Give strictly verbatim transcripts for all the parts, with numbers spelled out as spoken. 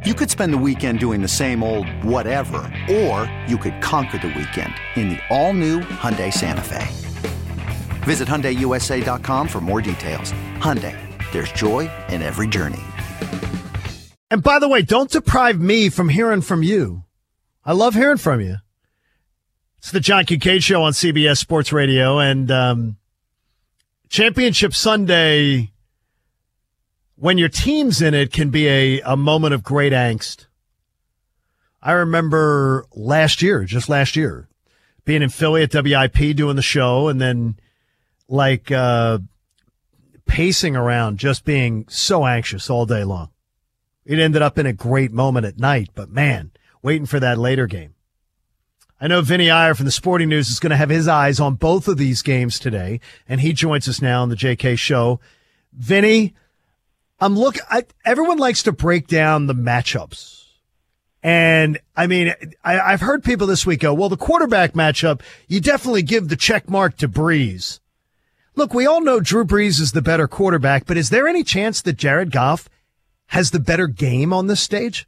You could spend the weekend doing the same old whatever, or you could conquer the weekend in the all-new Hyundai Santa Fe. Visit Hyundai U S A dot com for more details. Hyundai, there's joy in every journey. And by the way, don't deprive me from hearing from you. I love hearing from you. It's the John Kincaid Show on C B S Sports Radio, and um, Championship Sunday, when your team's in it, can be a, a moment of great angst. I remember last year, just last year, being in Philly at W I P doing the show, and then like uh, pacing around, just being so anxious all day long. It ended up in a great moment at night, but man, waiting for that later game. I know Vinny Iyer from the Sporting News is going to have his eyes on both of these games today, and he joins us now on the J K Show. Vinny, I'm look. I, everyone likes to break down the matchups, and I mean, I, I've heard people this week go, "Well, the quarterback matchup, you definitely give the check mark to Breeze." Look, we all know Drew Brees is the better quarterback, but is there any chance that Jared Goff has the better game on this stage?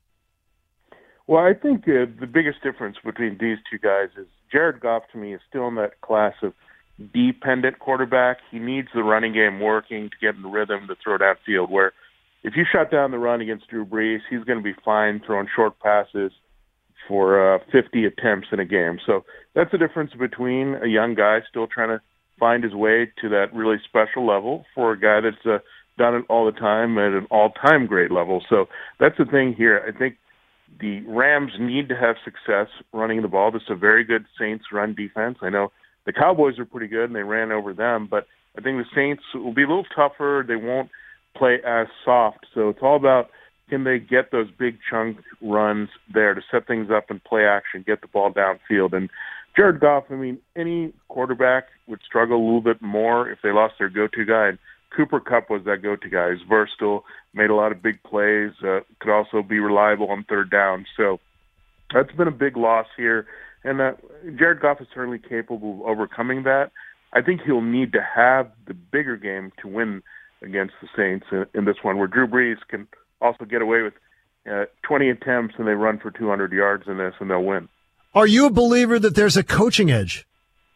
Well, I think uh, the biggest difference between these two guys is Jared Goff, to me, is still in that class of dependent quarterback. He needs the running game working to get in the rhythm to throw downfield, where if you shut down the run against Drew Brees, he's going to be fine throwing short passes for uh, fifty attempts in a game. So that's the difference between a young guy still trying to find his way to that really special level for a guy that's uh, done it all the time at an all-time great level. So that's the thing here. I think the Rams need to have success running the ball. This is a very good Saints run defense. I know the Cowboys are pretty good, and they ran over them, but I think the Saints will be a little tougher. They won't play as soft. So it's all about, can they get those big chunk runs there to set things up and play action, get the ball downfield. And Jared Goff, I mean, any quarterback would struggle a little bit more if they lost their go-to guy. And Cooper Kupp was that go-to guy. He's versatile, made a lot of big plays, uh, could also be reliable on third down. So that's been a big loss here. And uh, Jared Goff is certainly capable of overcoming that. I think he'll need to have the bigger game to win against the Saints in, in this one, where Drew Brees can also get away with uh, twenty attempts and they run for two hundred yards in this and they'll win. Are you a believer that there's a coaching edge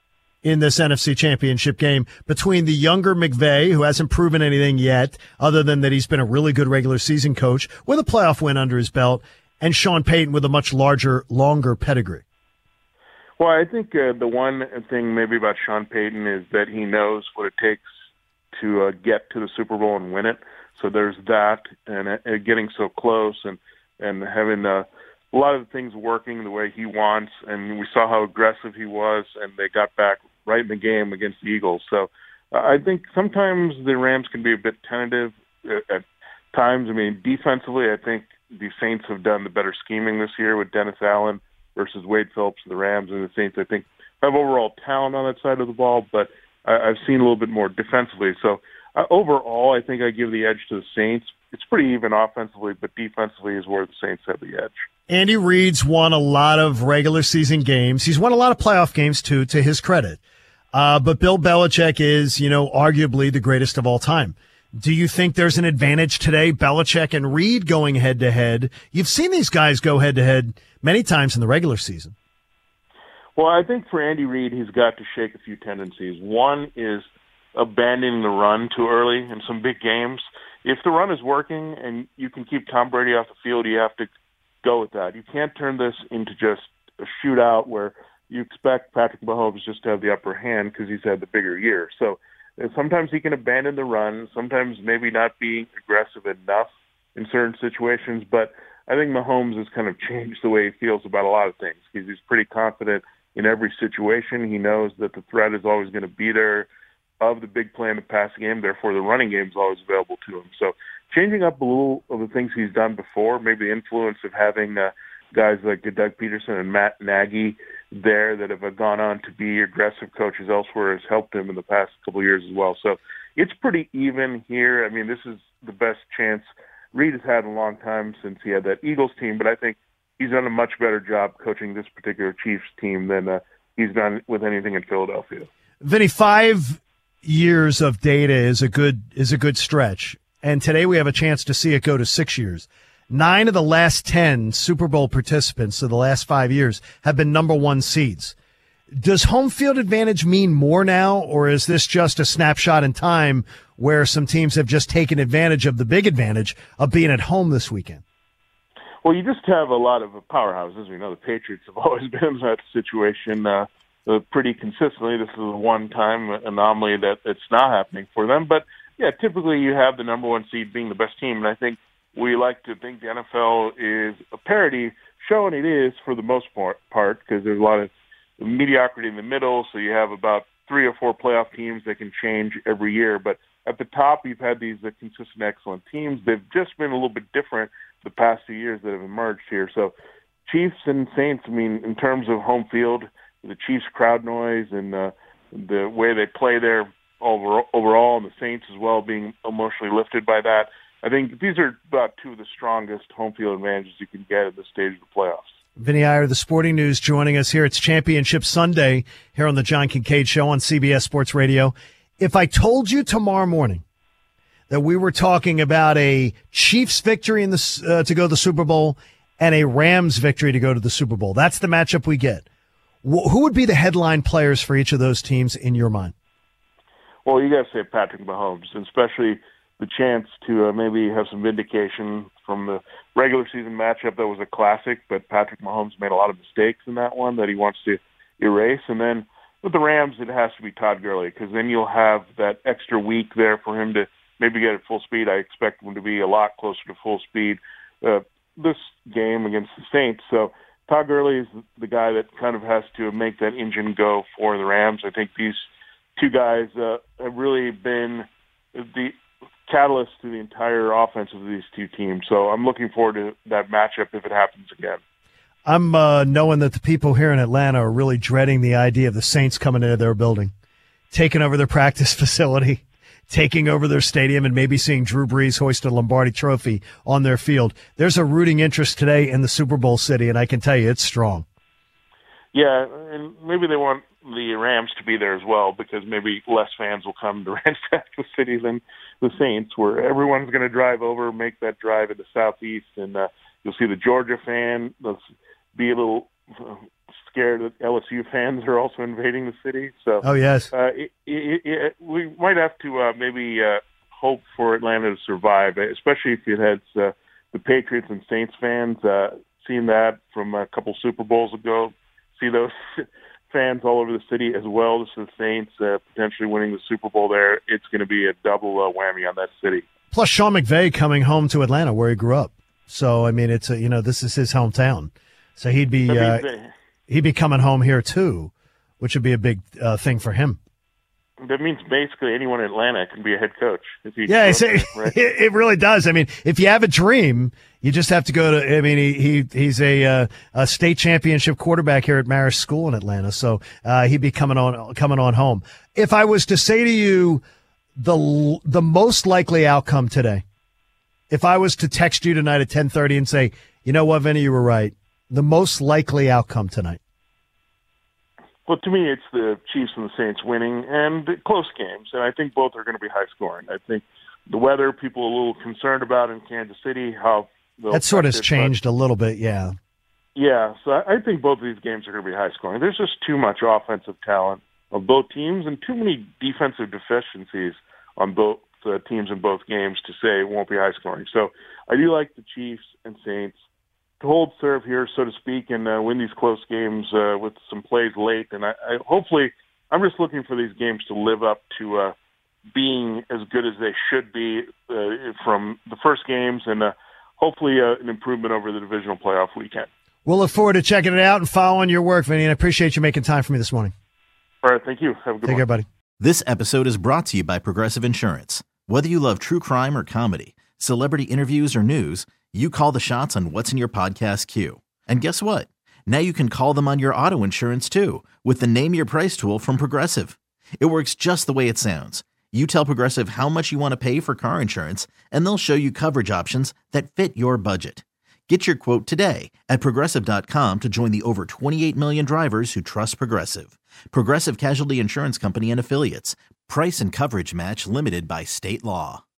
in this N F C Championship game between the younger McVay, who hasn't proven anything yet, other than that he's been a really good regular season coach with a playoff win under his belt, and Sean Payton with a much larger, longer pedigree? Well, I think uh, the one thing maybe about Sean Payton is that he knows what it takes to uh, get to the Super Bowl and win it. So there's that, and uh, getting so close and, and having uh, a lot of the things working the way he wants. And we saw how aggressive he was, and they got back right in the game against the Eagles. So uh, I think sometimes the Rams can be a bit tentative at, at times. I mean, defensively, I think the Saints have done the better scheming this year with Dennis Allen versus Wade Phillips of the Rams, and the Saints, I think, have overall talent on that side of the ball, but I, I've seen a little bit more defensively. So uh, overall, I think I give the edge to the Saints. It's pretty even offensively, but defensively is where the Saints have the edge. Andy Reid's won a lot of regular season games. He's won a lot of playoff games, too, to his credit. Uh, but Bill Belichick is, you know, arguably the greatest of all time. Do you think there's an advantage today, Belichick and Reid going head-to-head? You've seen these guys go head-to-head many times in the regular season. Well, I think for Andy Reid, he's got to shake a few tendencies. One is abandoning the run too early in some big games. If the run is working and you can keep Tom Brady off the field, you have to go with that. You can't turn this into just a shootout where you expect Patrick Mahomes just to have the upper hand because he's had the bigger year. So uh, sometimes he can abandon the run, sometimes maybe not being aggressive enough in certain situations, but I think Mahomes has kind of changed the way he feels about a lot of things because he's pretty confident in every situation. He knows that the threat is always going to be there of the big play in the passing game, therefore the running game is always available to him. So changing up a little of the things he's done before, maybe the influence of having uh, guys like Doug Peterson and Matt Nagy there that have gone on to be aggressive coaches elsewhere has helped him in the past couple of years as well. So it's pretty even here. I mean, this is the best chance Reid has had in a long time since he had that Eagles team, but I think he's done a much better job coaching this particular Chiefs team than uh, he's done with anything in Philadelphia. Vinny, five years of data is a good is a good stretch, and today we have a chance to see it go to six years. Nine of the last ten Super Bowl participants of the last five years have been number one seeds. Does home field advantage mean more now, or is this just a snapshot in time where some teams have just taken advantage of the big advantage of being at home this weekend? Well, you just have a lot of powerhouses. We know the Patriots have always been in that situation uh, uh, pretty consistently. This is a one-time anomaly that it's not happening for them. But, yeah, typically you have the number one seed being the best team, and I think we like to think the N F L is a parity show, and it is for the most part because there's a lot of mediocrity in the middle, so you have about three or four playoff teams that can change every year. But at the top, you've had these uh, consistent, excellent teams. They've just been a little bit different the past few years that have emerged here. So Chiefs and Saints, I mean, in terms of home field, the Chiefs crowd noise and uh, the way they play there over, overall, and the Saints as well being emotionally lifted by that, I think these are about two of the strongest home field advantages you can get at this stage of the playoffs. Vinny Iyer, the Sporting News, joining us here. It's Championship Sunday here on the John Kincaid Show on C B S Sports Radio. If I told you tomorrow morning that we were talking about a Chiefs victory in the uh, to go to the Super Bowl and a Rams victory to go to the Super Bowl, that's the matchup we get. Wh- who would be the headline players for each of those teams in your mind? Well, you got to say Patrick Mahomes, and especially the chance to uh, maybe have some vindication from the regular season matchup that was a classic, but Patrick Mahomes made a lot of mistakes in that one that he wants to erase. And then with the Rams, it has to be Todd Gurley, because then you'll have that extra week there for him to maybe get at full speed. I expect him to be a lot closer to full speed uh, this game against the Saints. So Todd Gurley is the guy that kind of has to make that engine go for the Rams. I think these two guys uh, have really been the catalyst to the entire offense of these two teams. So I'm looking forward to that matchup if it happens again. I'm uh, knowing that the people here in Atlanta are really dreading the idea of the Saints coming into their building, taking over their practice facility, taking over their stadium, and maybe seeing Drew Brees hoist a Lombardi trophy on their field. There's a rooting interest today in the Super Bowl city, and I can tell you it's strong. Yeah, and maybe they want the Rams to be there as well, because maybe less fans will come to ransack the city than the Saints, where everyone's going to drive over, make that drive in the southeast, and uh, you'll see the Georgia fan. They'll be a little uh, scared that L S U fans are also invading the city. So, oh yes, uh, it, it, it, we might have to uh, maybe uh, hope for Atlanta to survive, especially if it has uh, the Patriots and Saints fans. Uh, seen that from a couple Super Bowls ago. See those fans all over the city as well as the Saints uh, potentially winning the Super Bowl there. It's going to be a double uh, whammy on that city. Plus Sean McVay coming home to Atlanta where he grew up. So, I mean, it's a, you know, this is his hometown. So he'd be uh, he'd be coming home here too, which would be a big uh, thing for him. That means basically anyone in Atlanta can be a head coach. If he yeah, goes, it, right? it really does. I mean, if you have a dream, you just have to go to. I mean, he, he he's a uh, a state championship quarterback here at Marist School in Atlanta, so uh, he'd be coming on coming on home. If I was to say to you the the most likely outcome today, if I was to text you tonight at ten thirty and say, you know what, Vinny, you were right. The most likely outcome tonight. Well, to me, it's the Chiefs and the Saints winning, and close games. And I think both are going to be high scoring. I think the weather, people are a little concerned about in Kansas City. How that sort of has changed but, a little bit, yeah. Yeah, so I think both of these games are going to be high scoring. There's just too much offensive talent of both teams and too many defensive deficiencies on both uh, teams in both games to say it won't be high scoring. So I do like the Chiefs and Saints to hold serve here, so to speak, and uh, win these close games uh, with some plays late. And I, I hopefully, I'm just looking for these games to live up to uh, being as good as they should be uh, from the first games, and uh, hopefully uh, an improvement over the divisional playoff weekend. We'll look forward to checking it out and following your work, Vinny, and I appreciate you making time for me this morning. All right, thank you. Have a good one. Take care, buddy. This episode is brought to you by Progressive Insurance. Whether you love true crime or comedy, celebrity interviews or news, you call the shots on what's in your podcast queue. And guess what? Now you can call them on your auto insurance too with the Name Your Price tool from Progressive. It works just the way it sounds. You tell Progressive how much you want to pay for car insurance, and they'll show you coverage options that fit your budget. Get your quote today at Progressive dot com to join the over twenty-eight million drivers who trust Progressive. Progressive Casualty Insurance Company and Affiliates. Price and coverage match limited by state law.